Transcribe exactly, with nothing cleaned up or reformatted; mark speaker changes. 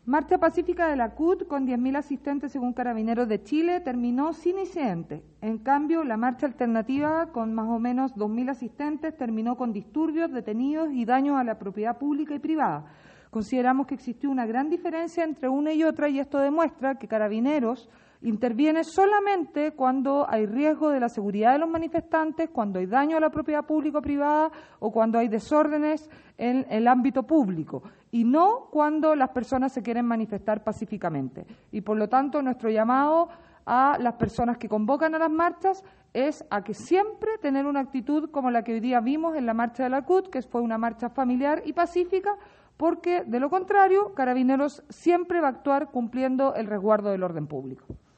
Speaker 1: Marcha pacífica de la C U T con diez mil asistentes según Carabineros de Chile terminó sin incidentes. En cambio, la marcha alternativa con más o menos dos mil asistentes terminó con disturbios, detenidos y daños a la propiedad pública y privada. Consideramos que existió una gran diferencia entre una y otra y esto demuestra que Carabineros interviene solamente cuando hay riesgo de la seguridad de los manifestantes, cuando hay daño a la propiedad pública o privada o cuando hay desórdenes en el ámbito público y no cuando las personas se quieren manifestar pacíficamente. Y por lo tanto, nuestro llamado a las personas que convocan a las marchas es a que siempre tener una actitud como la que hoy día vimos en la marcha de la C U T, que fue una marcha familiar y pacífica, porque de lo contrario, Carabineros siempre va a actuar cumpliendo el resguardo del orden público.